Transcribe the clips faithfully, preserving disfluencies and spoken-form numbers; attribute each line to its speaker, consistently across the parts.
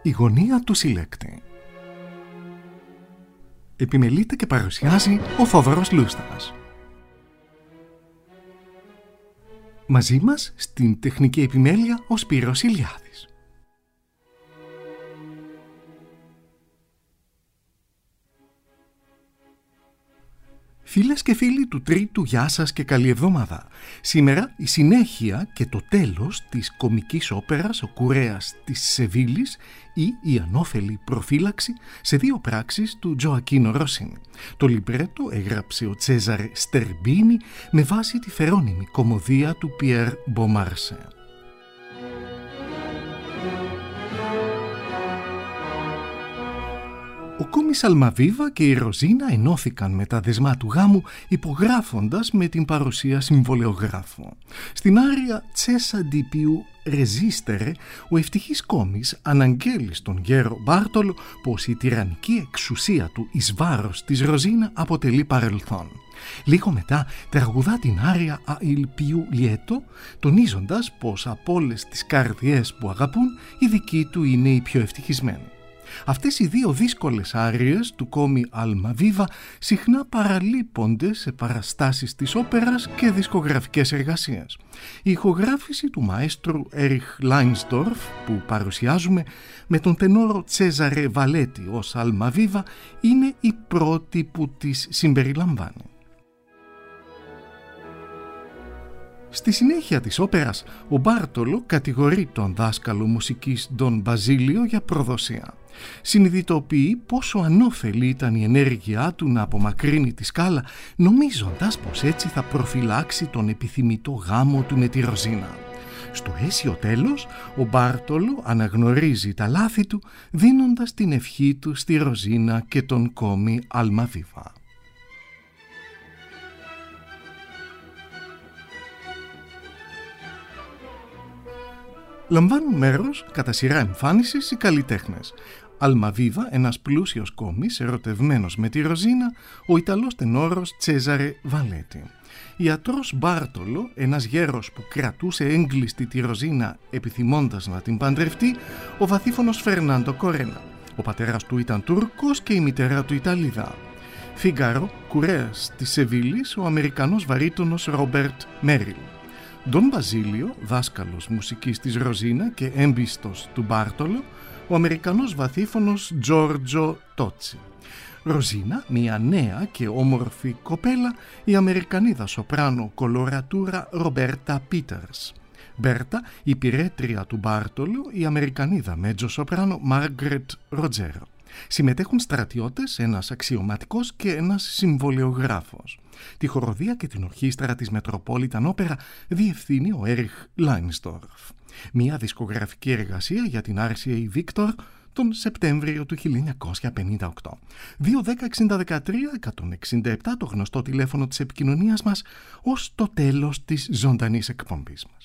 Speaker 1: η γωνία του συλλέκτη. Επιμελείται και παρουσιάζει ο Θόδωρος Λούστας. Μαζί μας στην τεχνική επιμέλεια ο Σπύρος Ηλιάδης. Φίλες και φίλοι του τρίτου, γεια σας και καλή εβδομάδα. Σήμερα η συνέχεια και το τέλος της κομικής όπερας «Ο Κουρέας της Σεβίλης» ή «Η ανώφελη προφύλαξη» σε δύο πράξεις του Τζοακίνο Ροσίνι. Το λιμπρέτο έγραψε ο Τσέζαρε Στερμπίνι με βάση τη φερόνιμη κωμωδία του Πιέρ Μπομάρσε. Ο κόμις Αλμαβίβα και η Ροζίνα ενώθηκαν με τα δεσμά του γάμου υπογράφοντας με την παρουσία συμβολεογράφου. Στην άρια «Τσέσα ντι πιου ρεζίστερε» ο ευτυχής κόμις αναγγέλει στον γέρο Μπάρτολο πως η τυραννική εξουσία του εις βάρος της Ροζίνα αποτελεί παρελθόν. Λίγο μετά τραγουδά την άρια «Α il più lieto», τονίζοντας πως από όλες τις καρδιές που αγαπούν η δική του είναι η πιο ευτυχισμένη. Αυτές οι δύο δύσκολες άριες του κόμι Αλμαβίβα συχνά παραλείπονται σε παραστάσεις της όπερας και δισκογραφικές εργασίες. Η ηχογράφηση του μαέστρου Έριχ Λάινστορφ που παρουσιάζουμε με τον τενόρο Τσέζαρε Βαλέτη ως Αλμαβίβα είναι η πρώτη που τις συμπεριλαμβάνει. Στη συνέχεια της όπερας, ο Μπάρτολο κατηγορεί τον δάσκαλο μουσικής Ντον Μπαζίλιο για προδοσία. Συνειδητοποιεί πόσο ανώφελη ήταν η ενέργειά του να απομακρύνει τη σκάλα, νομίζοντας πως έτσι θα προφυλάξει τον επιθυμητό γάμο του με τη Ροζίνα. Στο αίσιο τέλος, ο Μπάρτολο αναγνωρίζει τα λάθη του, δίνοντας την ευχή του στη Ροζίνα και τον κόμι Αλμαβίβα. Λαμβάνουν μέρος κατά σειρά εμφάνισης οι καλλιτέχνες. Αλμαβίβα, ένας πλούσιος κόμις ερωτευμένος με τη Ροζίνα, ο Ιταλός τενόρος Τσέζαρε Βαλέτη. Ιατρός Μπάρτολο, ένας γέρος που κρατούσε έγκλειστη τη Ροζίνα επιθυμώντας να την παντρευτεί, ο βαθύφωνος Φερνάντο Κορένα. Ο πατέρας του ήταν Τούρκος και η μητέρα του Ιταλίδα. Φίγκαρο, Κουρέας της Σεβίλης, ο Αμερικανός βαρύτονος Ρόμπερτ Μέριλ. Ντον Μπαζίλιο, δάσκαλος μουσικής της Ροζίνα και έμπιστος του Μπάρτολο, ο Αμερικανός βαθύφωνος Τζόρτζο Τότσι. Ροζίνα, μια νέα και όμορφη κοπέλα, η Αμερικανίδα σοπράνο κολορατούρα Ρομπέρτα Πίτερς. Μπέρτα, η πυρέτρια του Μπάρτολο, η Αμερικανίδα μέτζο σοπράνο Μάργκρετ Ροτζέρο. Συμμετέχουν στρατιώτες, ένας αξιωματικός και ένας συμβολεογράφος. Τη χοροδία και την ορχήστρα της Μετροπόλιταν Όπερα διευθύνει ο Έριχ Λάινστορφ. Μια δισκογραφική εργασία για την αρ σι έι Victor τον Σεπτέμβριο του χίλια εννιακόσια πενήντα οκτώ. δύο δέκα εξήντα δεκατρία εκατόν εξήντα επτά το γνωστό τηλέφωνο της επικοινωνίας μας ως το τέλος της ζωντανής εκπομπής μας.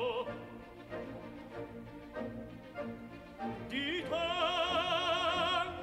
Speaker 2: Di tanto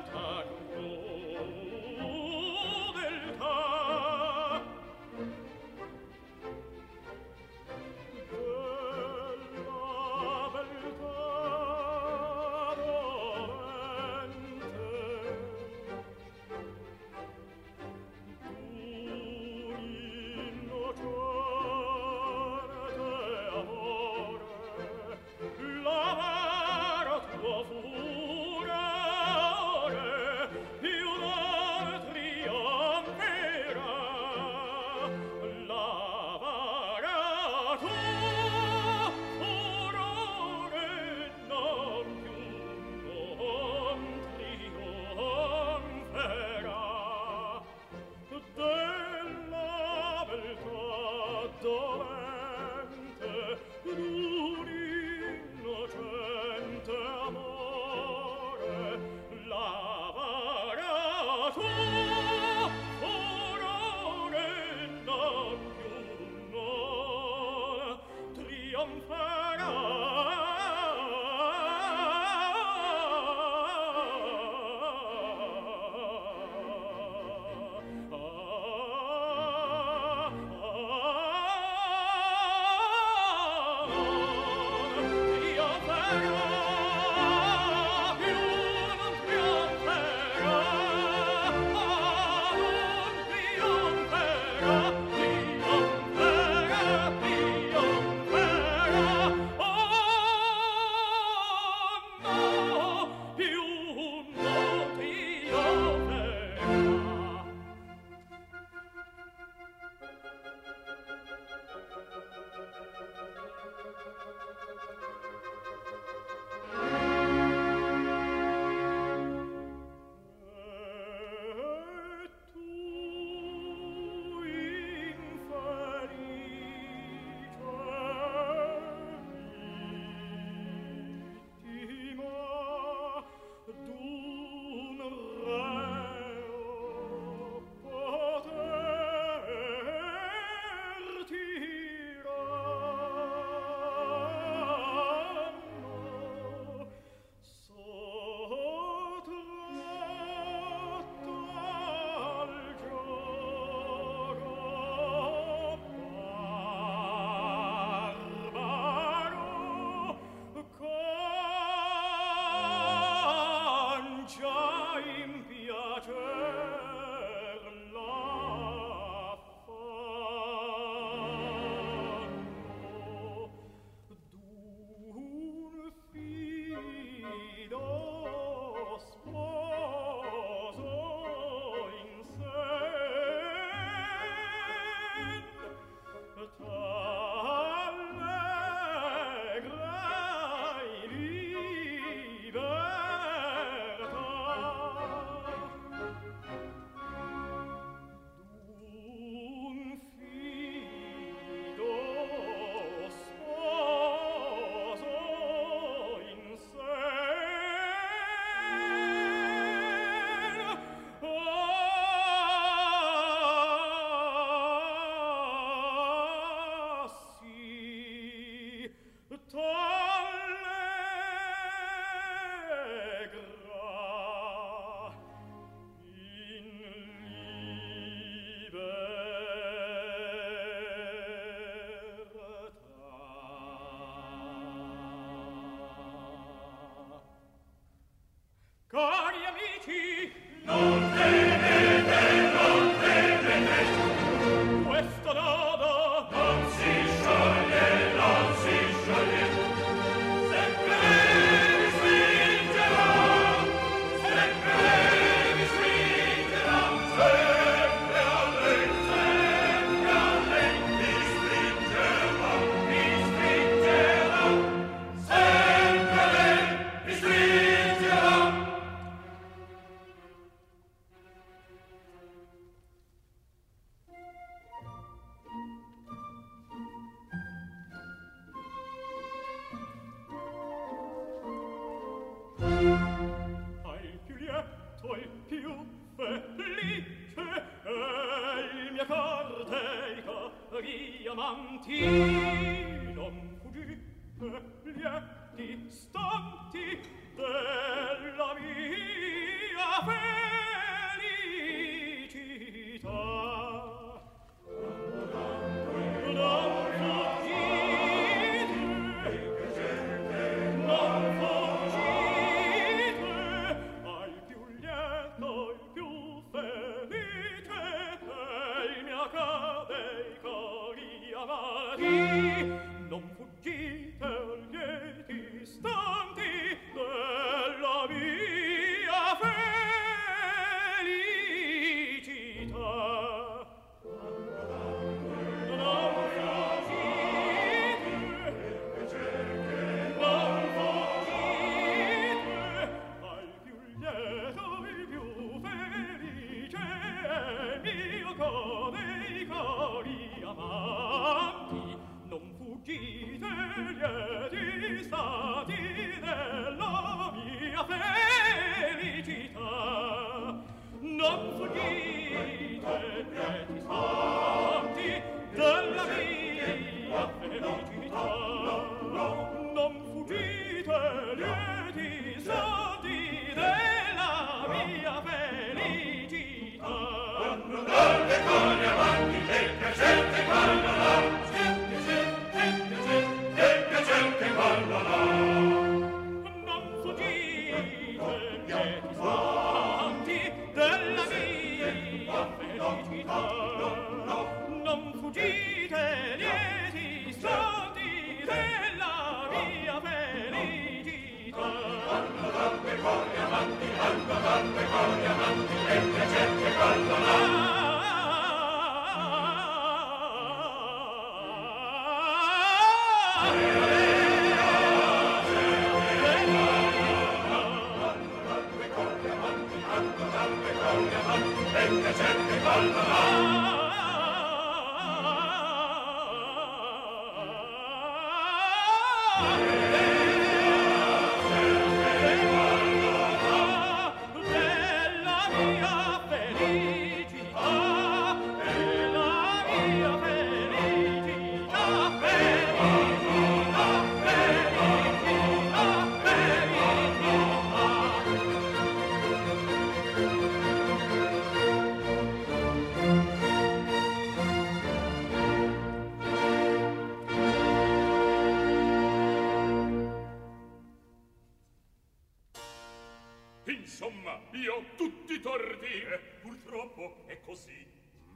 Speaker 2: Insomma, io ho tutti i torti. Eh, purtroppo è così.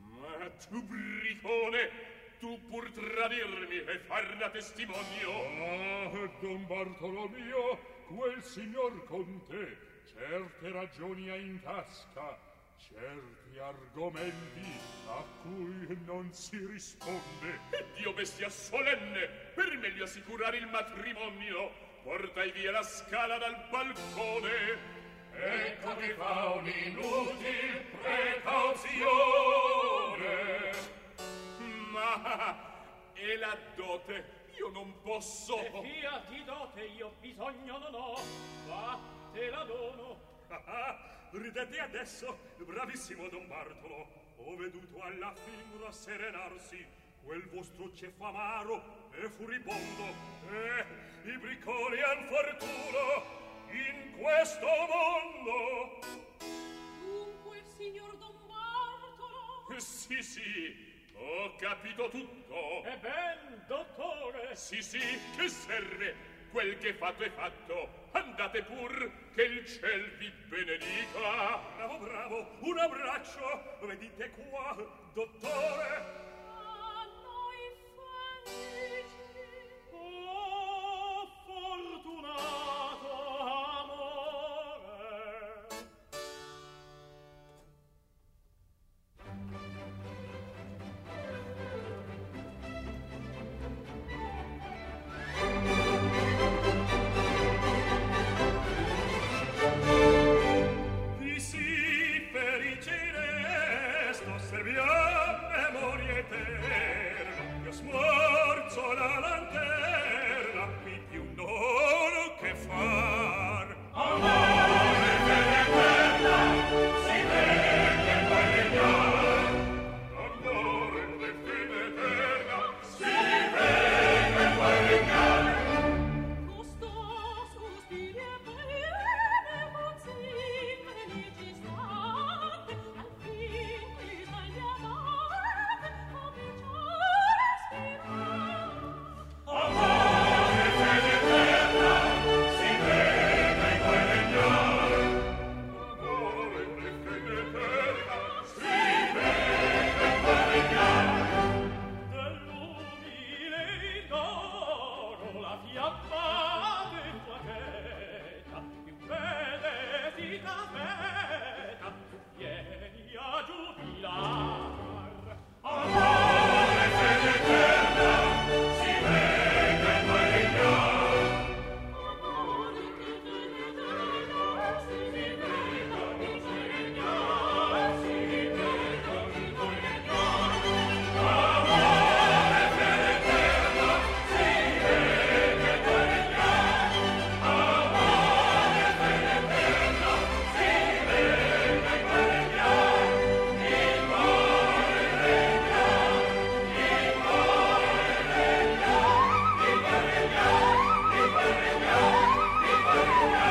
Speaker 2: Ma tu, bricone, tu pur tradirmi e farne testimonio.
Speaker 3: Ah, don Bartolomeo, quel signor Conte certe ragioni ha in tasca, certi argomenti a cui non si risponde.
Speaker 2: E Dio bestia solenne, per meglio assicurare il matrimonio, portai via la scala dal balcone.
Speaker 3: Ecco che fa un'inutil precauzione.
Speaker 2: Ma e la dote? Io non posso.
Speaker 4: E via di dote io bisogno non ho, va, te la dono.
Speaker 2: Ah, ridete adesso, bravissimo don Bartolo. Ho veduto alla fin rasserenarsi quel vostro ceffo amaro e furibondo. Eh, i bricconi han fortuna in questo mondo.
Speaker 5: Dunque, signor don Bartolo?
Speaker 2: Sì, sì, ho capito tutto.
Speaker 4: E ben, dottore.
Speaker 2: Sì, sì, che serve?
Speaker 3: quel che fatto è fatto, andate pur, che il ciel vi benedica.
Speaker 2: Bravo, bravo, un abbraccio, vedite qua, dottore.
Speaker 5: A noi felici.
Speaker 4: Oh, fortunato amore.
Speaker 2: Vi si feliceresto se vi ha memoria eterna, che smorzo la lanterna, qui più non che far.
Speaker 3: Amore fede eterna, si vede poi regnar. Amore fede eterna, si vede poi regnar.
Speaker 5: Gustoso sospiri e bene, così felici state, al fin qui sbagliavate, cominciò a respirare.
Speaker 3: Amore fede eterna, si vede poi regnar. Amore fede eterna, si vede poi regnar.
Speaker 4: Dell'umile indono la fiamma del tua testa, più fede si t'aspetta, vieni a giubilar.
Speaker 3: Amore fede eterna, si vede poi regnar.
Speaker 5: Amore che vedete si vede
Speaker 3: Si vede poi regnar. Amore fede eterna, si vede poi regnar. Amore fede eterna, si vede poi regnar. Il cuore regna, il cuore regna, il cuore regna, il cuore regna, il cuore regna.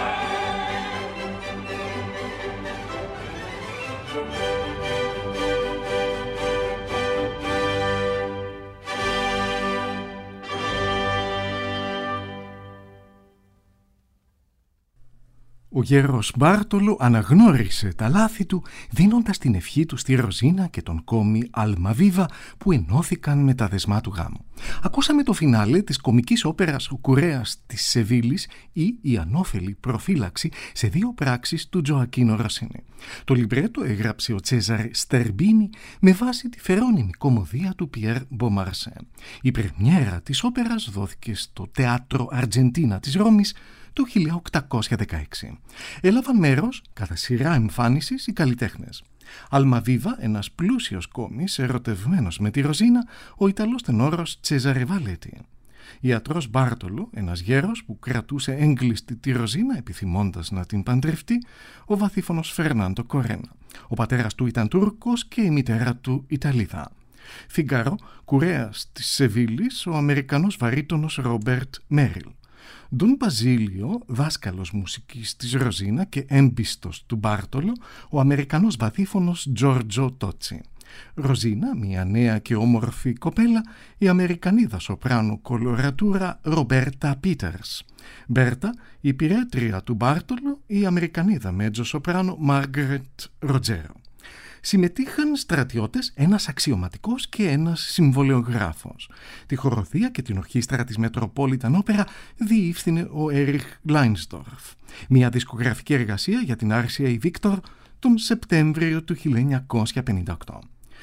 Speaker 1: Ο γέρος Μπάρτολο αναγνώρισε τα λάθη του, δίνοντας την ευχή του στη Ροζίνα και τον κόμι Αλμαβίβα που ενώθηκαν με τα δεσμά του γάμου. Ακούσαμε το φινάλε της κομικής όπερας «Ο Κουρέας της Σεβίλης» ή «Η ανώφελη προφύλαξη» σε δύο πράξεις του Τζοακίνο Ροσίνι. Το λιμπρέτο έγραψε ο Τσέζαρε Στερμπίνι με βάση τη φερόνιμη κωμωδία του Πιέρ Μπομαρσέ. Η πρεμιέρα της όπερας δόθηκε στο Θέατρο Αργεντίνα της Ρώμης το χίλια οκτακόσια δεκαέξι. Έλαβαν μέρος κατά σειρά εμφάνισης οι καλλιτέχνες. Αλμαβίβα, ένας πλούσιος κόμις ερωτευμένος με τη Ροζίνα, ο Ιταλός τενόρος Τσέζαρε Βαλέτη. Ιατρός Μπάρτολο, ένας γέρος που κρατούσε έγκλειστη τη Ροζίνα επιθυμώντας να την παντρευτεί, ο βαθύφωνος Φερνάντο Κορένα. Ο πατέρας του ήταν Τούρκος και η μητέρα του Ιταλίδα. Φιγκάρο, κουρέας της Σεβίλης, ο Αμερικανός βαρύτονος Ρόμπερτ Μέριλ. Ντον Μπαζίλιο, δάσκαλος μουσικής της Ροζίνα και έμπιστος του Μπάρτολο, ο Αμερικανός βαθύφωνος Τζόρτζο Τότσι. Ροζίνα, μια νέα και όμορφη κοπέλα, η Αμερικανίδα σοπράνο κολορατούρα Ρομπέρτα Πίτερς. Μπέρτα, η πυρέτρια του Μπάρτολο, η Αμερικανίδα μέτζο σοπράνο Μάργρετ Ροτζέρο. Συμμετείχαν στρατιώτες, ένας αξιωματικός και ένας συμβολεογράφος. Τη χοροδία και την ορχήστρα της Μετροπόλιταν Όπερα διεύθυνε ο Έριχ Λάινσντορφ. Μια δισκογραφική εργασία για την Άρσια η Βίκτορ τον Σεπτέμβριο του χίλια εννιακόσια πενήντα οκτώ.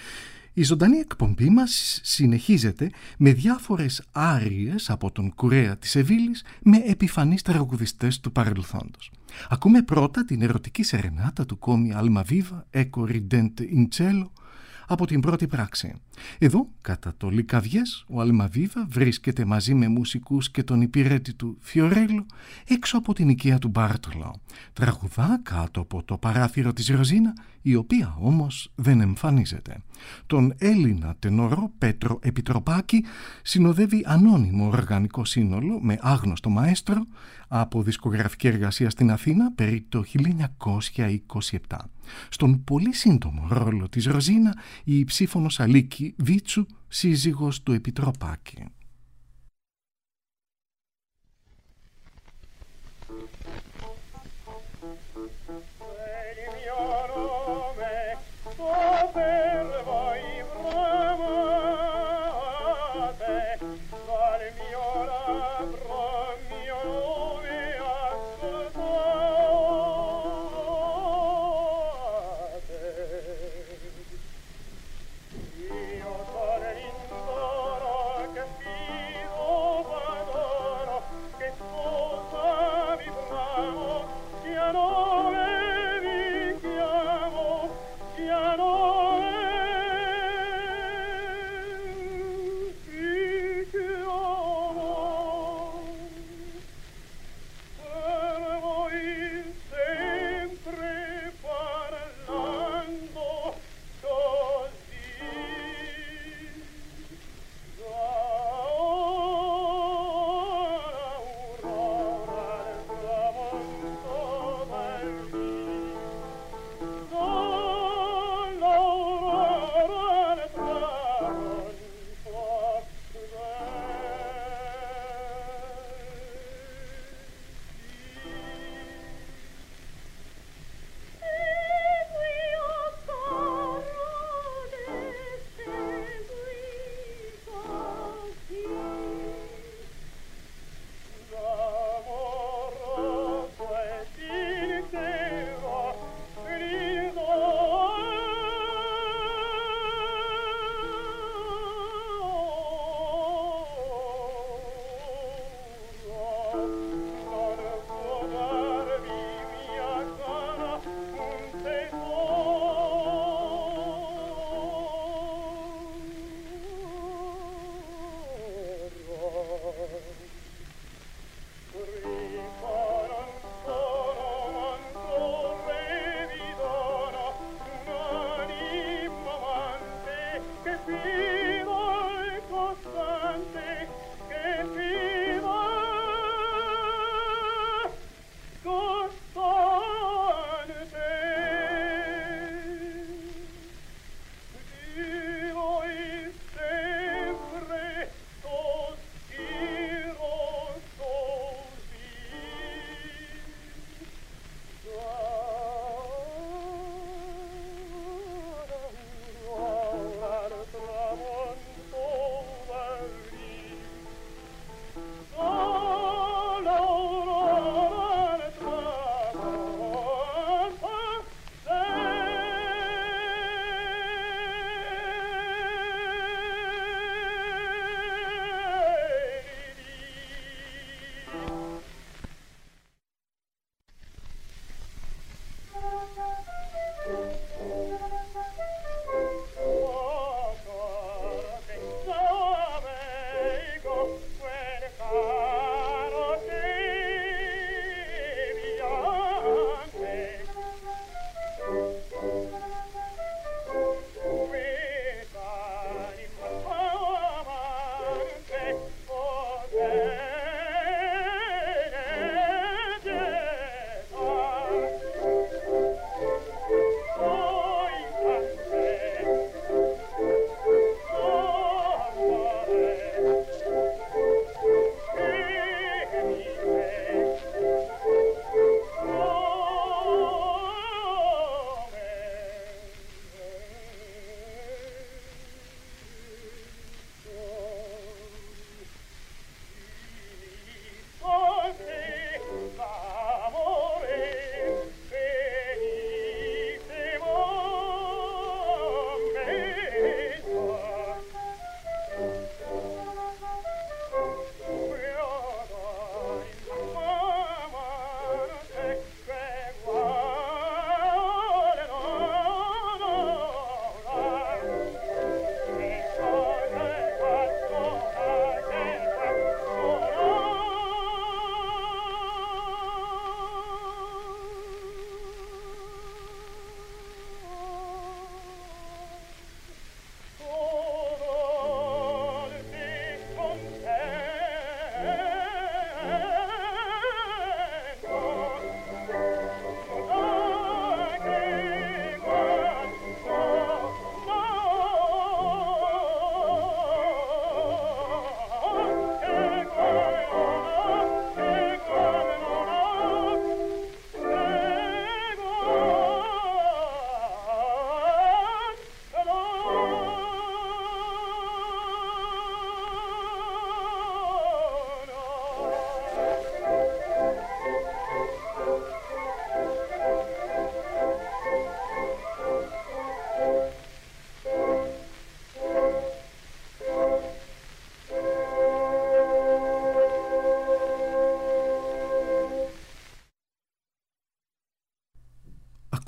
Speaker 1: Η ζωντανή εκπομπή μας συνεχίζεται με διάφορες άριες από τον κουρέα της Σεβίλης με επιφανείς τραγουδιστές του παρελθόντος. Ακούμε πρώτα την ερωτική σερενάτα του κόμι Αλμαβίβα «Eco ridente in cielo» από την πρώτη πράξη. Εδώ, κατά το Λικαβιές, ο Αλμαβίβα βρίσκεται μαζί με μουσικούς και τον υπηρέτη του Φιωρέλο έξω από την οικία του Μπάρτολο. Τραγουδά κάτω από το παράθυρο της Ροζίνα, η οποία όμως δεν εμφανίζεται. Τον Έλληνα τενόρο Πέτρο Επιτροπάκη συνοδεύει ανώνυμο οργανικό σύνολο με άγνωστο μαέστρο από δισκογραφική εργασία στην Αθήνα περί το χίλια εννιακόσια είκοσι επτά. Στον πολύ σύντομο ρόλο της Ροζίνα η υψήφωνος Αλίκη Βίτσου, σύζυγος του Επιτροπάκη.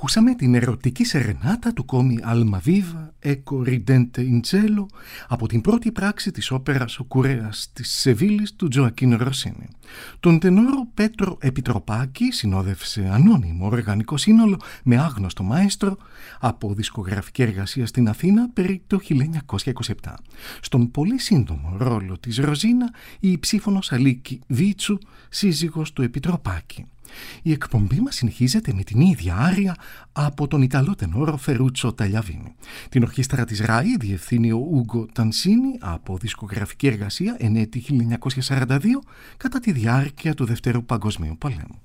Speaker 1: Ακούσαμε την ερωτική σερενάτα του κόμι Αλμαβίβα, Έκο Ριντέντε Ιντσέλο, από την πρώτη πράξη της όπερας «Ο Κουρέας» της Σεβίλης του Τζοακίν Ροσίνη. Τον τενόρο Πέτρο Επιτροπάκη συνόδευσε ανώνυμο οργανικό σύνολο με άγνωστο μαέστρο από δισκογραφική εργασία στην Αθήνα περί το χίλια εννιακόσια είκοσι επτά. Στον πολύ σύντομο ρόλο της Ροζίνα, η υψήφωνος Αλίκη Βίτσου, σύζυγος του Επιτροπάκη. Η εκπομπή μας συνεχίζεται με την ίδια άρια από τον Ιταλό τενόρο Φερούτσο Ταλιαβίνη. Την ορχήστρα της ΡΑΗ διευθύνει ο Ούγκο Τανσίνη από δισκογραφική εργασία εν έτη χίλια εννιακόσια σαράντα δύο κατά τη διάρκεια του Δευτέρου Παγκοσμίου Πολέμου.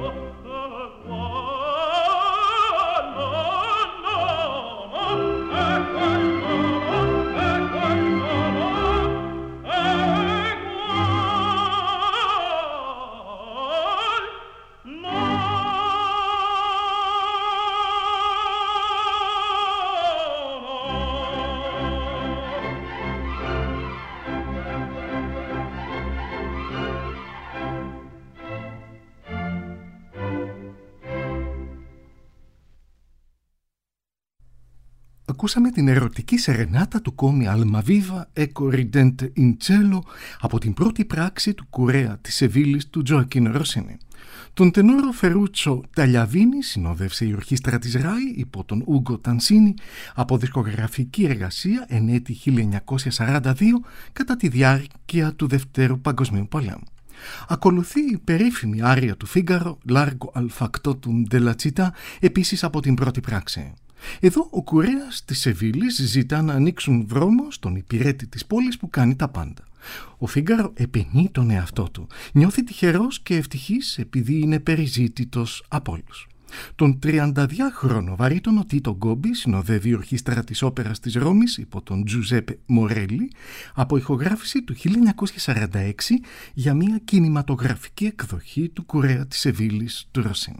Speaker 1: Ακούσαμε την ερωτική σερενάτα του κόμι Αλμαβίβα «Ecco ridente in cielo» από την πρώτη πράξη του κουρέα της Σεβίλης του Τζοακίν Ροσίνι. Τον τενόρο Φερούτσο Ταλιαβίνη συνόδευσε η ορχήστρα της Ράι υπό τον Ούγκο Τανσίνι από δισκογραφική εργασία εν έτη χίλια εννιακόσια σαράντα δύο κατά τη διάρκεια του Δευτέρου Παγκοσμίου Πολέμου. Ακολουθεί η περίφημη άρια του Φίγκαρο «Largo al factotum della città» επίσης από την πρώτη πράξη. Εδώ ο κουρέας της Σεβίλης ζητά να ανοίξουν δρόμο στον υπηρέτη της πόλης που κάνει τα πάντα. Ο Φίγκαρο επενεί τον εαυτό του. Νιώθει τυχερός και ευτυχής επειδή είναι περιζήτητος από όλους. Τον τριανταδυάχρονο βαρύτονο Τίτο Γκόμπι συνοδεύει η ορχήστρα της όπερας της Ρώμης υπό τον Τζουζέπε Μορέλι από ηχογράφηση του χίλια εννιακόσια σαράντα έξι για μια κινηματογραφική εκδοχή του κουρέα της Σεβίλης του Ροσίνι.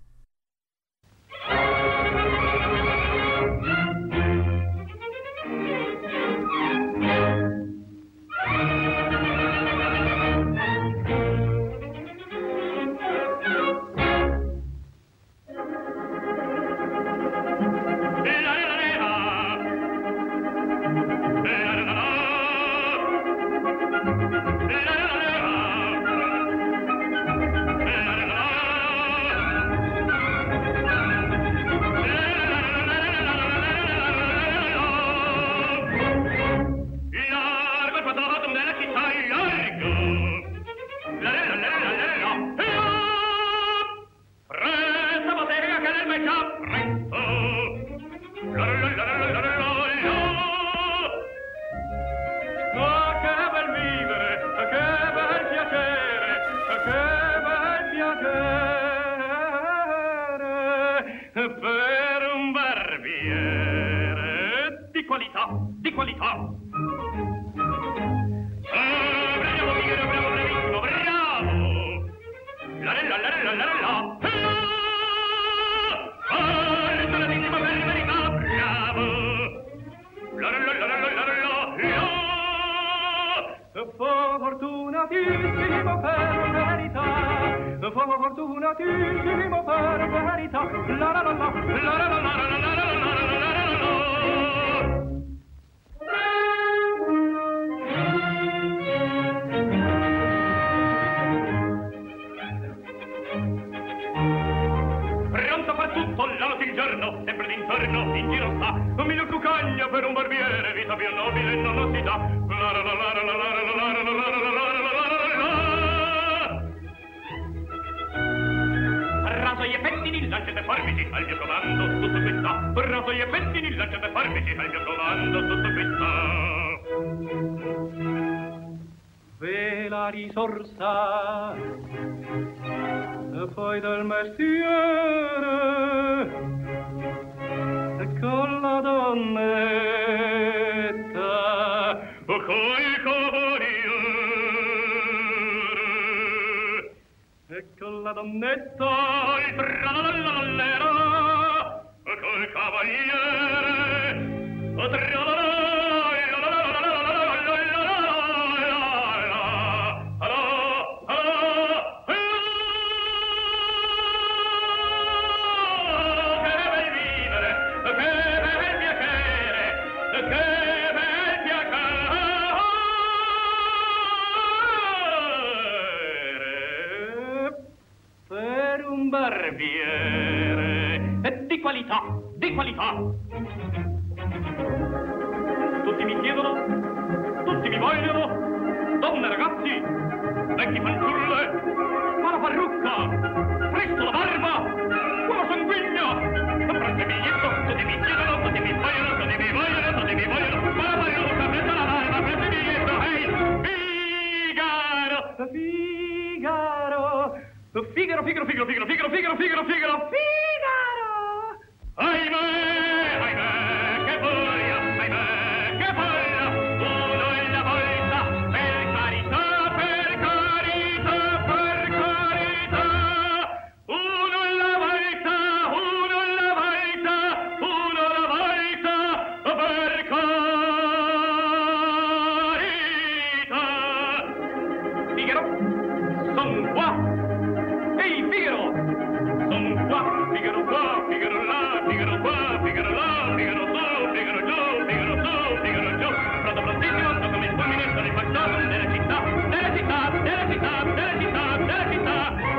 Speaker 6: Poi del mestiere con la donnetta coi cavalieri e con la donnetta il tralallallero col cavaliere tralala.
Speaker 4: Di qualità, di qualità. Tutti mi chiedono, tutti mi vogliono, donne ragazzi, vecchi fanciulle, ma la parrucca, presto la barba, quello sanguigno, prende il biglietto, tutti mi chiedono, tutti mi vogliono, tutti mi vogliono, tutti mi vogliono, ma la parrucca, prende la barba, prende il biglietto, ehi, Figaro,
Speaker 6: Figaro, Figaro, Figaro, Figaro, Figaro, Figaro, Figaro, Figaro, Figaro, Figaro! Ahimè, ahimè, che voglia, ahimè, che voglia, uno alla volta, per carità, per carità, per carità, uno alla volta, uno alla volta, uno alla volta, per carità. Figaro, son qua. Ehi, Figaro! Son qua, Figaro qua, Figaro là, Figaro qua, Figaro là, Figaro su, Figaro giù, Figaro su, Figaro giù. Pronto, prontissimo, sto come il fulmine, sono il facciato della città, della città, della città, della città, della città.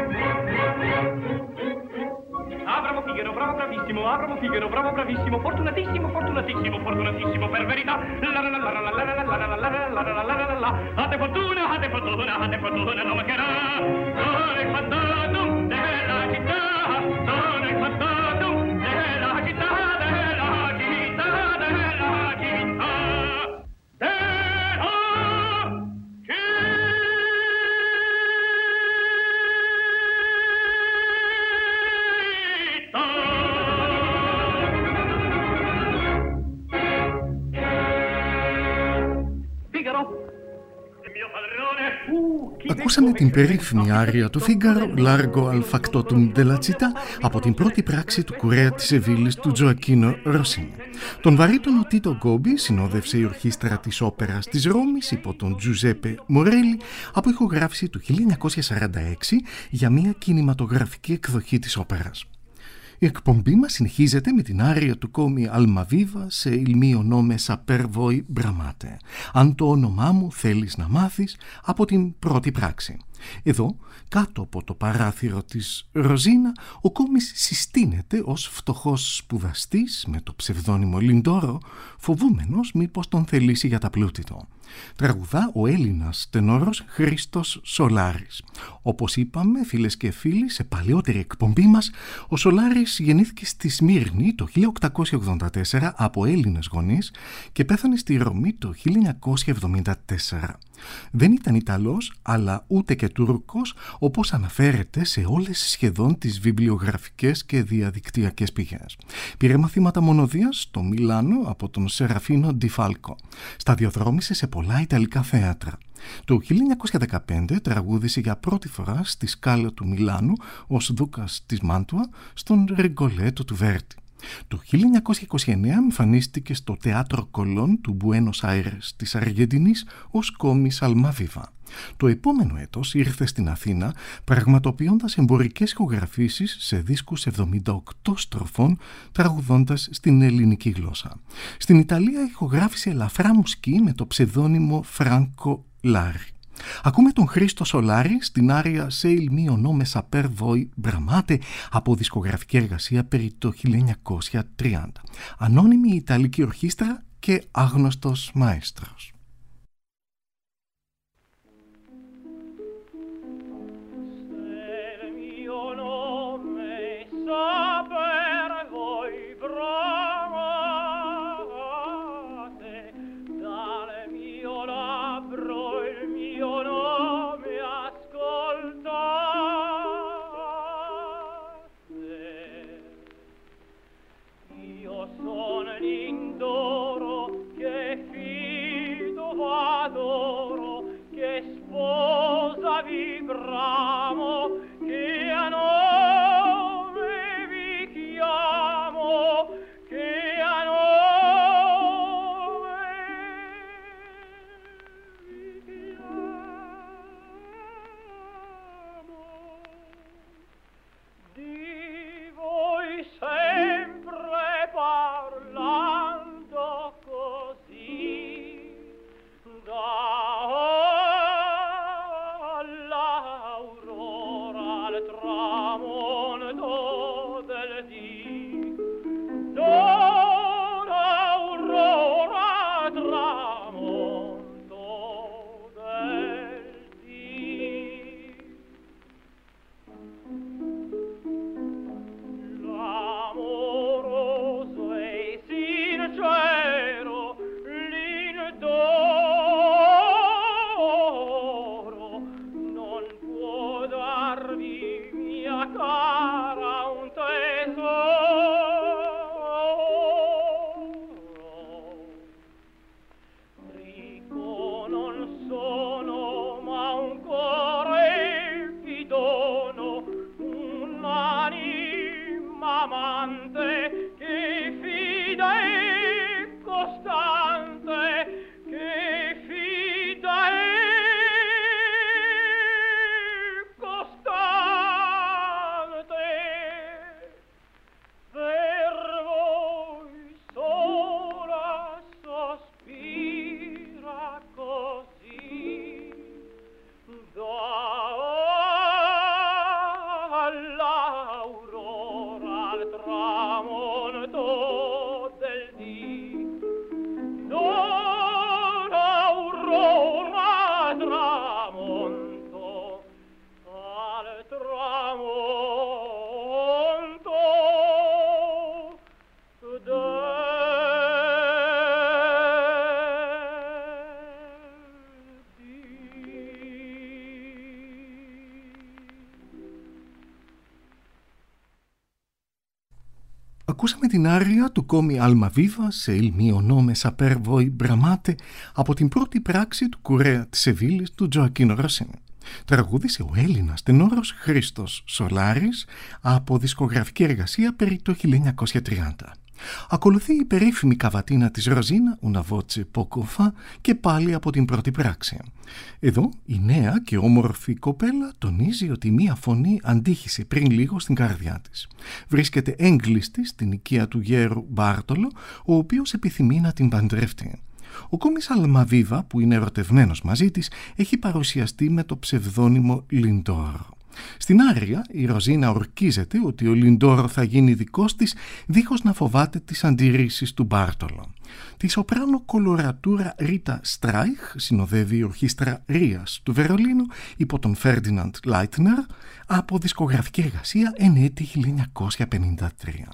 Speaker 6: Ah, bravo Figaro, bravo bravissimo, ah, bravo Figaro, bravo bravissimo, fortunatissimo, fortunatissimo, fortunatissimo, per verità. La la la la la la la la la la la la la la la la. Hatte fortuna, hatte fortuna, hatte fortuna, non mancherà. Sono il fantato della città, sono il fantato della città, della città, della città, della città. Figaro, il mio padrone.
Speaker 1: Ακούσαμε την περίφημη άρια του Φίγκαρο, Largo al factotum della città, από την πρώτη πράξη του κουρέα της Σεβίλης του Τζοακίνο Ροσίνι. Τον βαρύτονο Τίτο Γκόμπι συνόδευσε η ορχήστρα της όπερας της Ρώμης υπό τον Τζουζέπε Μορέλι από ηχογράφηση του χίλια εννιακόσια σαράντα έξι για μια κινηματογραφική εκδοχή της όπερας. Η εκπομπή μας συνεχίζεται με την άρια του κόμι Αλμαβίβα σε «Il mio nome saper voi bramate», αν το όνομά μου θέλεις να μάθεις, από την πρώτη πράξη. Εδώ, κάτω από το παράθυρο της Ροζίνα, ο κόμις συστήνεται ως φτωχός σπουδαστής με το ψευδόνυμο Λιντόρο, φοβούμενος μήπως τον θελήσει για τα πλούτη του. Τραγουδά ο Έλληνας τενόρος Χρήστος Σολάρης. Όπως είπαμε, φίλες και φίλοι, σε παλαιότερη εκπομπή μας, ο Σολάρης γεννήθηκε στη Σμύρνη το χίλια οκτακόσια ογδόντα τέσσερα από Έλληνες γονείς και πέθανε στη Ρωμή το χίλια εννιακόσια εβδομήντα τέσσερα. Δεν ήταν Ιταλός, αλλά ούτε και Τούρκος, όπως αναφέρεται σε όλες σχεδόν τις βιβλιογραφικές και διαδικτυακές πηγές. Πήρε μαθήματα μονοδίας στο Μιλάνο από τον Σεραφίνο Ντι Φάλκο. Σταδιοδρόμησε σε πολλά ιταλικά θέατρα. Το χίλια εννιακόσια δεκαπέντε τραγούδισε για πρώτη φορά στη Σκάλα του Μιλάνου ως δούκας της Μάντουα στον Ριγκολέτο του Βέρτη. Το χίλια εννιακόσια είκοσι εννέα εμφανίστηκε στο Teatro Colón του Μπουένος Άιρες της Αργεντινής ως κόμις Αλμαβίβα. Το επόμενο έτος ήρθε στην Αθήνα πραγματοποιώντας εμπορικές ηχογραφήσεις σε δίσκους εβδομήντα οκτώ στροφών, τραγουδώντας στην ελληνική γλώσσα. Στην Ιταλία ηχογράφησε ελαφρά μουσική με το ψευδόνυμο Φράνκο Λάρι. Ακούμε τον Χρήστο Σολάρη στην άρια «Se il mio nome saper voi bramate» από δισκογραφική εργασία περί το χίλια εννιακόσια τριάντα. Ανώνυμη Ιταλική ορχήστρα και άγνωστος μαέστρος.
Speaker 5: Vibramo che a nome vi chiamo, che a nome vi chiamo. Di voi sempre parlando così, da tramonto del dì, non aurora tramonto del dì. L'amoroso e sincero l'indoro non può darvi
Speaker 1: Ακούσαμε την άρια του κόμι Αλμαβίβα σε «Il mio nome saper voi bramate» από την πρώτη πράξη του κουρέα της Σεβίλης του Τζοακίνο Ροσίνη. Τραγούδισε ο Έλληνας τενόρος Χρήστος Σολάρης από δισκογραφική εργασία περί το χίλια εννιακόσια τριάντα. Ακολουθεί η περίφημη καβατίνα της Ροζίνα, Una voce poco fa, και πάλι από την πρώτη πράξη. Εδώ η νέα και όμορφη κοπέλα τονίζει ότι μία φωνή αντίχησε πριν λίγο στην καρδιά της. Βρίσκεται έγκλειστη στην οικία του γέρου Μπάρτολο, ο οποίος επιθυμεί να την παντρευτεί. Ο κόμις Αλμαβίβα, που είναι ερωτευμένος μαζί της, έχει παρουσιαστεί με το ψευδόνυμο Λιντόρο. Στην άρια η Ροζίνα ορκίζεται ότι ο Λιντόρο θα γίνει δικός της, δίχως να φοβάται τις αντιρρήσεις του Μπάρτολο. Τη σοπράνο κολορατούρα Ρίτα Στράιχ συνοδεύει η ορχήστρα Ρίας του Βερολίνου υπό τον Φέρντιναντ Λάιτνερ από δισκογραφική εργασία εν έτη χίλια εννιακόσια πενήντα τρία.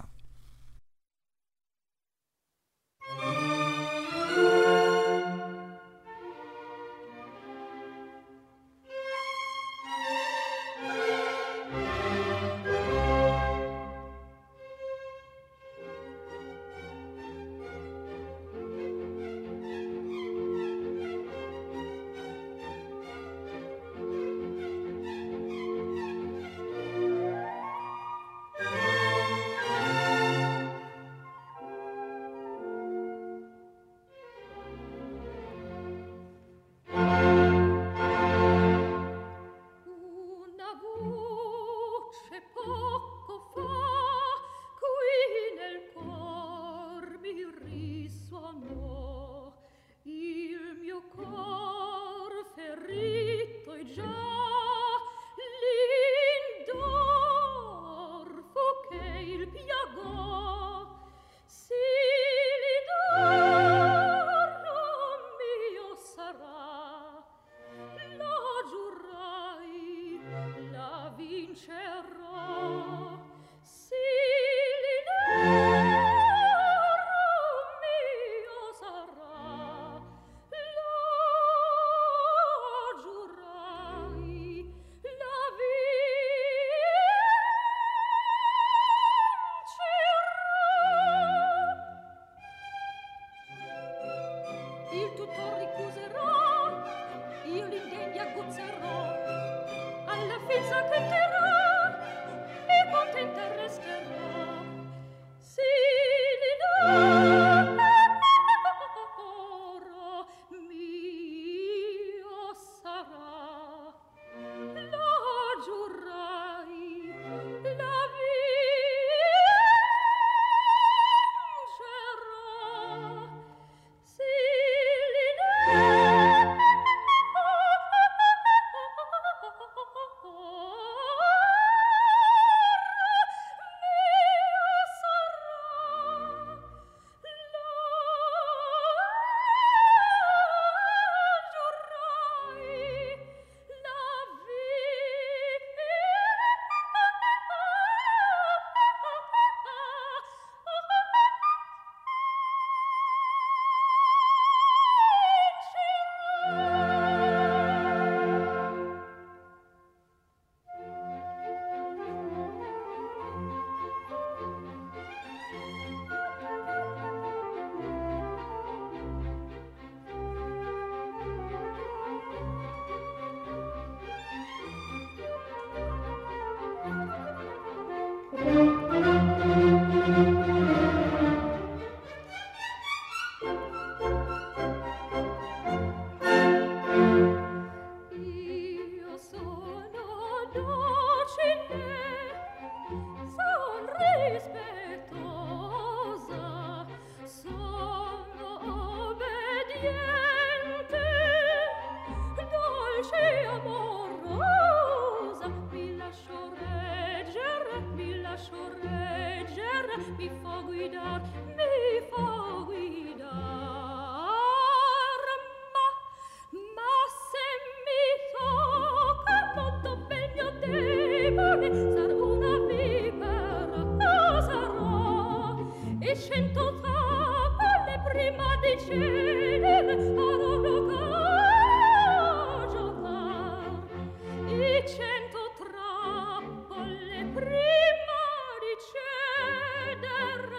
Speaker 7: Prima di cedere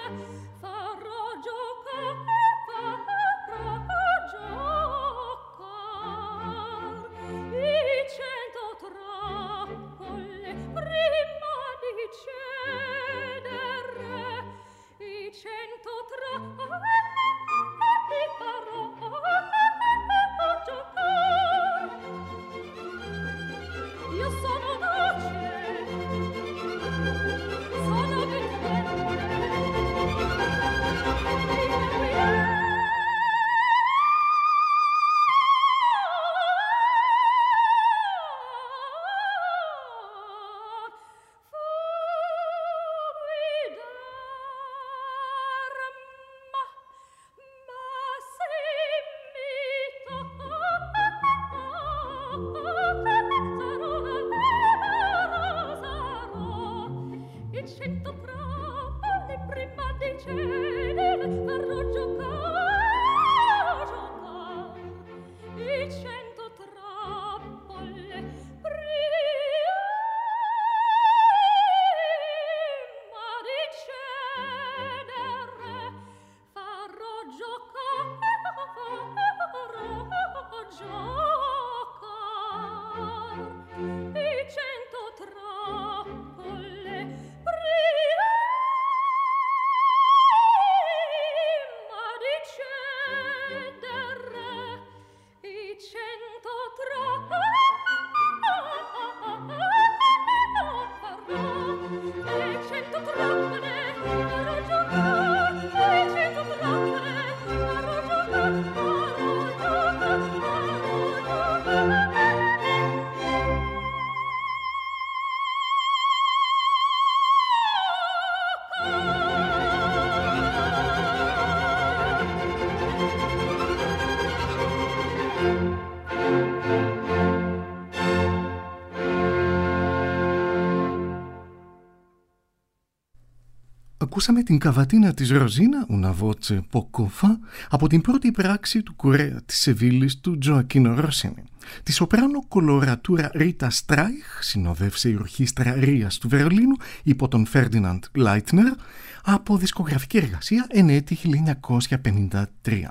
Speaker 7: trappole prima di cedere i cento trappole farò giocare. Io sono dolce, sono
Speaker 1: Ακούσαμε την καβατίνα της Ροζίνα, una voce poco fa, από την πρώτη πράξη του κουρέα της Σεβίλης του Τζοακίνο Ροσίνι. Τη σοπράνο κολορατούρα Ρίτα Στράιχ συνοδεύσε η ορχήστρα Ρίας του Βερολίνου υπό τον Φέρντιναντ Λάιτνερ από δισκογραφική εργασία εν έτη χίλια εννιακόσια πενήντα τρία.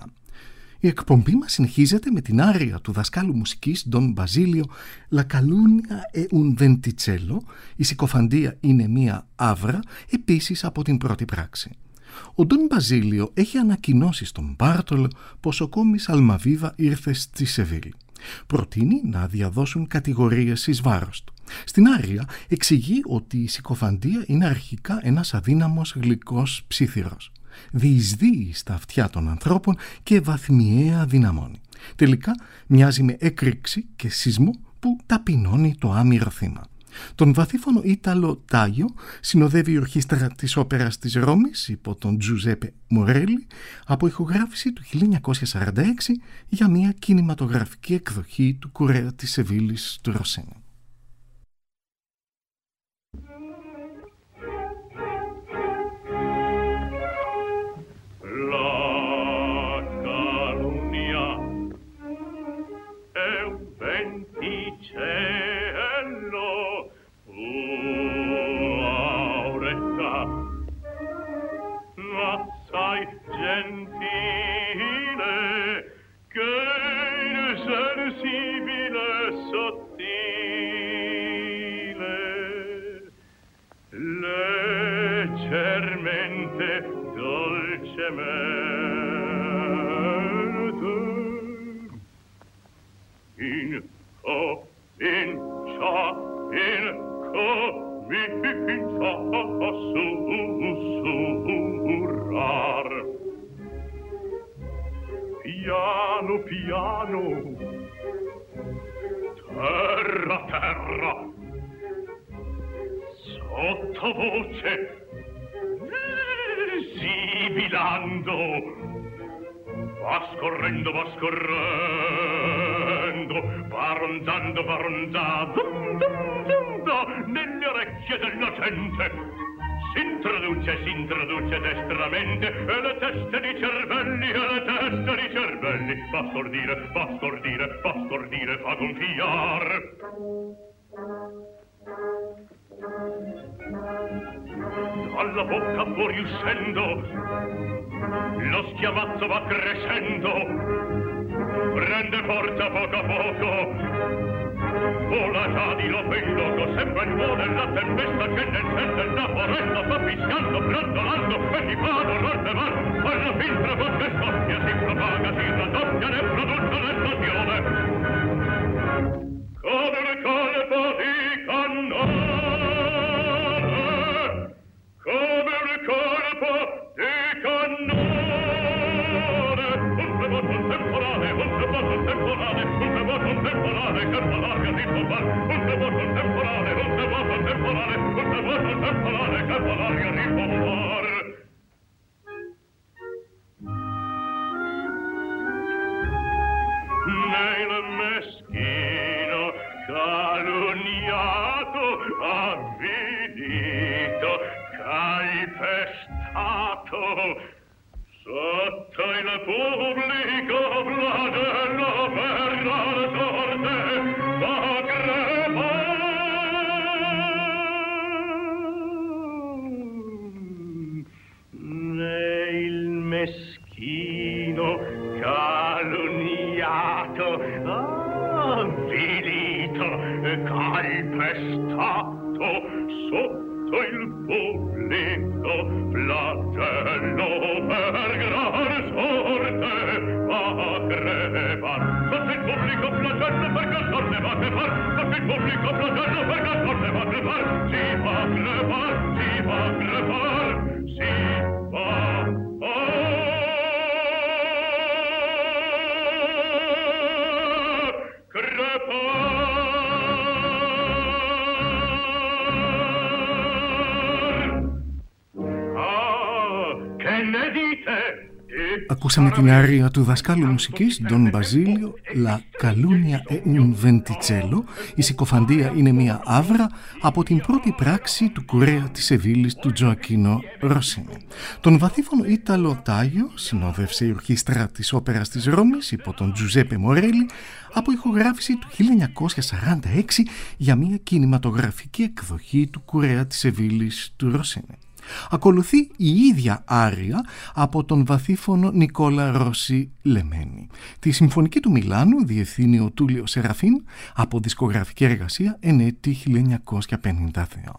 Speaker 1: Η εκπομπή μας συνεχίζεται με την άρια του δασκάλου μουσικής Ντον Μπαζίλιο «La Calunnia e un Venticello». Η συκοφαντία είναι μία άβρα, επίσης από την πρώτη πράξη. Ο Ντον Μπαζίλιο έχει ανακοινώσει στον Μπάρτολ πως ο κόμις Αλμαβίβα ήρθε στη Σεβίλη. Προτείνει να διαδώσουν κατηγορίες εις βάρος του. Στην άρια εξηγεί ότι η συκοφαντία είναι αρχικά ένας αδύναμος γλυκός ψίθυρος. Διεισδύει στα αυτιά των ανθρώπων και βαθμιαία δυναμώνει. Τελικά μοιάζει με έκρηξη και σεισμό που ταπεινώνει το άμυρο θύμα. Τον βαθύφωνο Ίταλο Τάγιο συνοδεύει η ορχήστρα της όπερας της Ρώμης υπό τον Τζουζέπε Μορέλι από ηχογράφηση του χίλια εννιακόσια σαράντα έξι για μια κινηματογραφική εκδοχή του κουρέα της Σεβίλης του Ροσίνι.
Speaker 8: Gentile, che insensibile sottile, leggermente, dolcemente, in comincia, in comincia a sussurrar. Piano, piano, terra, terra, sottovoce, sibilando, va scorrendo, va scorrendo, va rondando, va rondando, nelle orecchie della gente. S'introduce, s'introduce destramente e le teste di cervelli, e le teste di cervelli fa stordire, fa stordire, fa stordire, fa gonfiar. Dalla bocca fuori uscendo lo schiamazzo va crescendo, prende forza poco a poco, vola già di loco in loco e quel po' della tempesta che nel cielo della foresta sta fischiando, brontolando e ti fa dolor de mar. Alla fin tra voce scoppia, si propaga, si raddoppia, ne produce l'esplosione. Come le colpo di cannone, come le colpo di cannone, un terremoto temporale, un terremoto temporale, un terremoto temporale che fa l'aria di pomar, un terremoto temporale, un terremoto temporale, un terremoto temporale che fa l'aria di pomar. Nel meschino calunniato, avvilito, calpestato, sotto il pubblico flagello per la sorte va crepare. Nel meschino calunniato, avvilito, calpestato, sotto il pubblico flagello per gran sorte va a crepar. Sotto il pubblico flagello per gran sorte va a crepar. Sotto il pubblico flagello per gran sorte va a crepar. Si va a crepar, si va a crepar, si va a
Speaker 1: Ακούσαμε την άρια του δασκάλου μουσικής Ντον Μπαζίλιο, «La Calunnia e un Venticello». Η συκοφαντία είναι μια άβρα από την πρώτη πράξη του κουρέα της Σεβίλης του Τζοακίνο Ροσίνη. Τον βαθύφωνο Ίταλο Τάγιο συνόδευσε η ορχήστρα της Όπερας της Ρώμης υπό τον Τζουζέπε Μορέλη από ηχογράφηση του χίλια εννιακόσια σαράντα έξι για μια κινηματογραφική εκδοχή του κουρέα της Σεβίλης του Ροσίνη. Ακολουθεί η ίδια άρια από τον βαθύφωνο Νικόλα Ρώση Λεμένη. Τη συμφωνική του Μιλάνου διευθύνει ο Τούλιο Σεραφίν από δισκογραφική εργασία εν έτη χίλια εννιακόσια πενήντα δύο.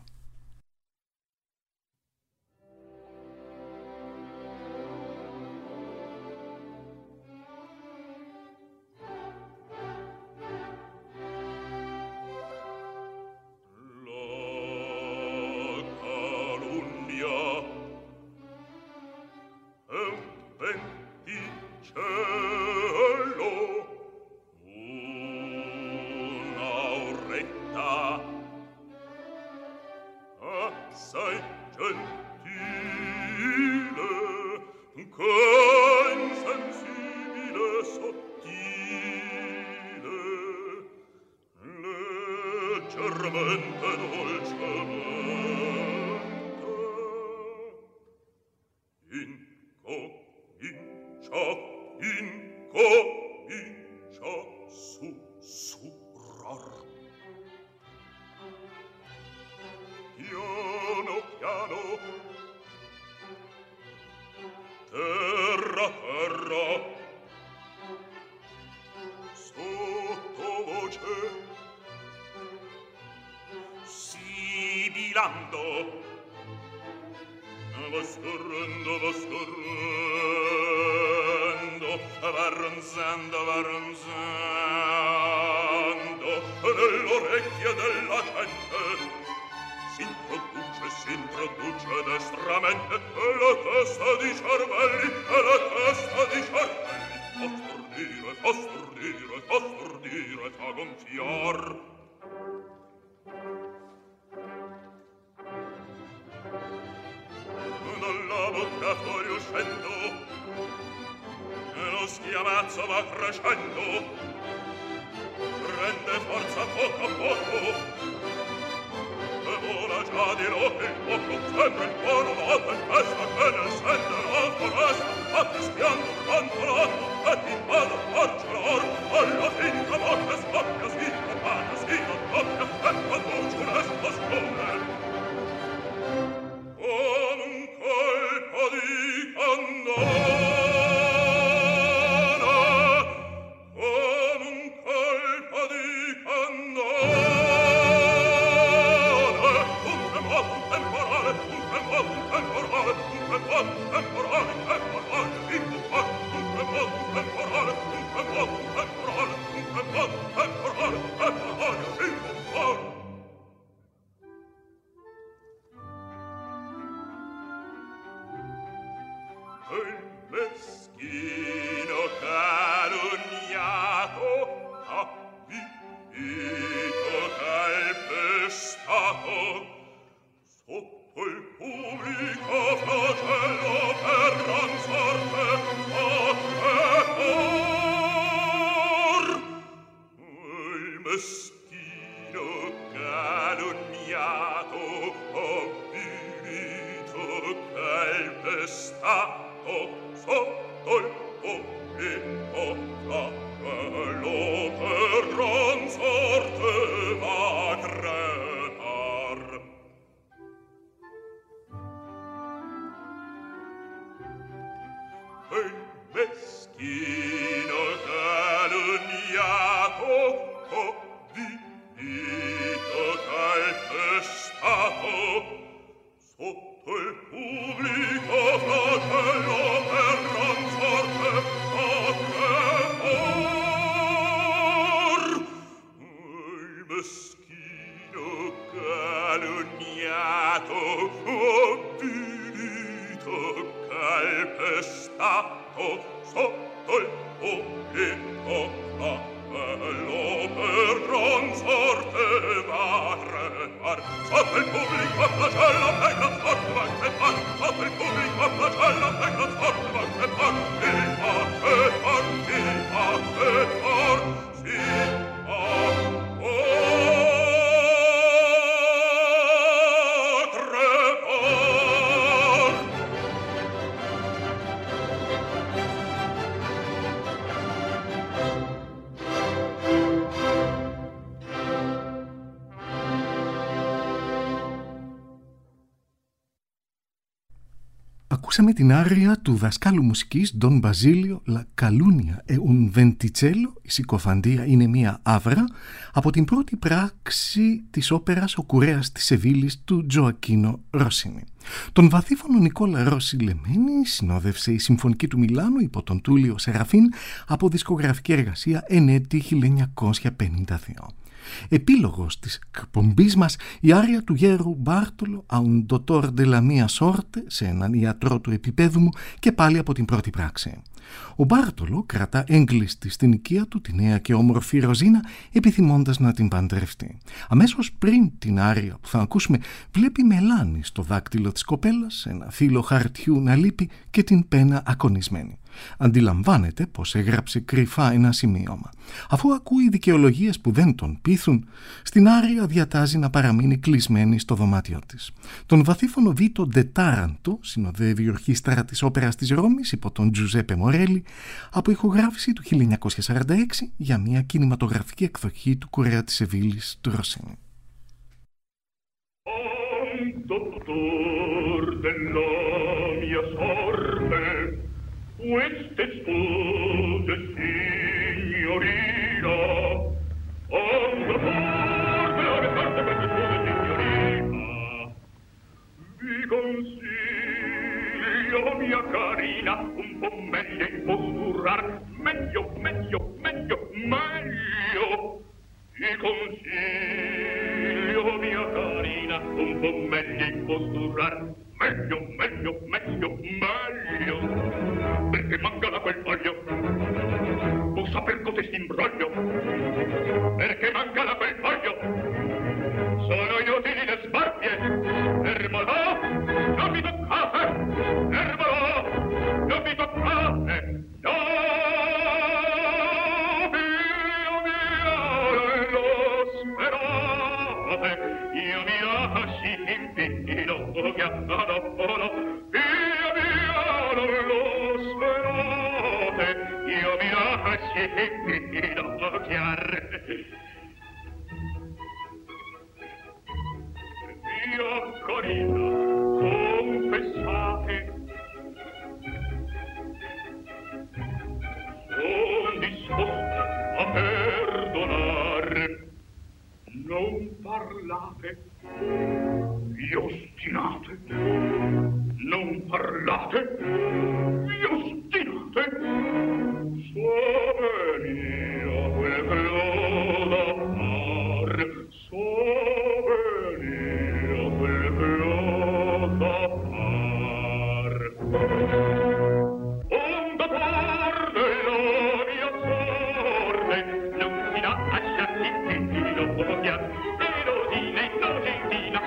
Speaker 1: Ακούσαμε την άρια του δασκάλου μουσικής Ντον Μπαζίλιο «La Calunnia e un Venticello», η συκοφαντία είναι μία άβρα, από την πρώτη πράξη της όπερας «Ο κουρέας της Σεβίλης» του Τζοακίνο Ροσίνι. Τον βαθύφωνο Νικόλα Ρώση Λεμένη συνόδευσε η Συμφωνική του Μιλάνου υπό τον Τούλιο Σεραφίν από δισκογραφική εργασία εν έτη χίλια εννιακόσια πενήντα δύο. Επίλογος της εκπομπής μας η άρια του γέρου Μπάρτολο «A un dottor della mia sorte», σε έναν ιατρό του επίπεδου μου, και πάλι από την πρώτη πράξη. Ο Μπάρτολο κρατά έγκλειστη στην οικία του τη νέα και όμορφη Ροζίνα, επιθυμώντας να την παντρευτεί. Αμέσως πριν την άρια που θα ακούσουμε βλέπει μελάνι στο δάκτυλο της κοπέλας, ένα φύλλο χαρτιού να λείπει και την πένα ακονισμένη. Αντιλαμβάνεται πως έγραψε κρυφά ένα σημείωμα. Αφού ακούει δικαιολογίες που δεν τον πείθουν, στην άρια διατάζει να παραμείνει κλεισμένη στο δωμάτιό της. Τον βαθύφωνο Βίτο Ντε Τάραντο συνοδεύει η ορχήστρα της όπερας της Ρώμης υπό τον Τζουζέπε Μορέλη, από ηχογράφηση του χίλια εννιακόσια σαράντα έξι για μια κινηματογραφική εκδοχή του Κουρέα της Σεβίλης του Ροσίνι.
Speaker 8: Queste spose, signorina, un vapor della carta queste spose, signorina. Vi consiglio, mia carina, un po' meglio imposturar, meglio, meglio, meglio, meglio. Vi consiglio, mia carina, un po' meglio imposturar, meglio, meglio, meglio, meglio. Perché manca da quel foglio, non saper cotesti imbroglio. Perché manca da quel foglio, sono inutili le sbarpie. Fermalo, non mi toccate, fermalo, non mi toccate, no. Io mi lo sperate, io mi lasci in pieno, chiamano, no, io mi lo sperate, io mi lasci in pieno, chiare. Mia carina, confessate, son disposta a perdonare. Non parlate, vi ostinate. Non parlate, vi ostinate. Sovenio quel che ho da far, sovenio quel che ho da far. Un dottor della mia sorte non si lascia infinito, e Rosina, Innocentina,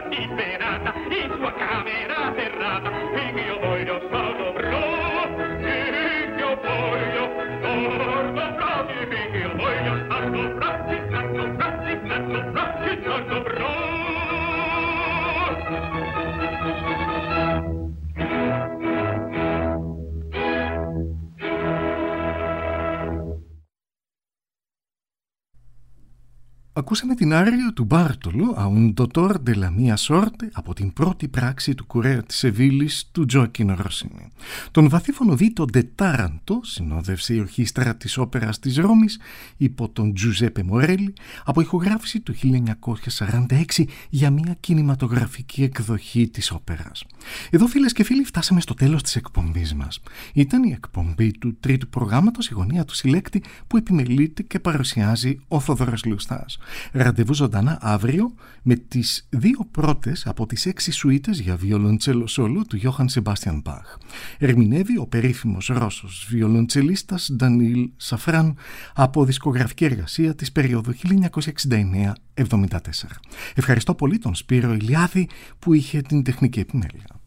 Speaker 3: disperata in sua camera serrata, finché io voglio stato bravo, finché io voglio torno bravo, finché io voglio stato bravo, stato bravo, stato bravo, stato bravo.
Speaker 1: Ακούσαμε την άριο του Μπάρτολο «A un dottor della mia sorte» από την πρώτη πράξη του κουρέα της Σεβίλης του Τζοακίνο Ροσίνι. Τον βαθύφωνο Βίτο Ντε Τάραντο συνόδευσε η ορχήστρα της όπερας της Ρώμης υπό τον Τζουζέπε Μορέλη από ηχογράφηση του χίλια εννιακόσια σαράντα έξι για μια κινηματογραφική εκδοχή της όπερας. Εδώ, φίλες και φίλοι, φτάσαμε στο τέλος της εκπομπής μας. Ήταν η εκπομπή του τρίτου προγράμματος «Η γωνία του συλλέκτη» που επιμελείται και παρουσιάζει ο Θοδωρός Λουστάς. Ραντεβού ζωντανά αύριο με τις δύο πρώτες από τις έξι σουίτες για βιολοντσέλο σόλο του Γιώχαν Σεμπάστιαν Μπαχ. Ερμηνεύει ο περίφημος Ρώσος βιολοντσελίστας Ντανίλ Σαφράν από δισκογραφική εργασία της περίοδου χίλια εννιακόσια εξήντα εννέα εβδομήντα τέσσερα. Ευχαριστώ πολύ τον Σπύρο Ηλιάδη που είχε την τεχνική επιμέλεια.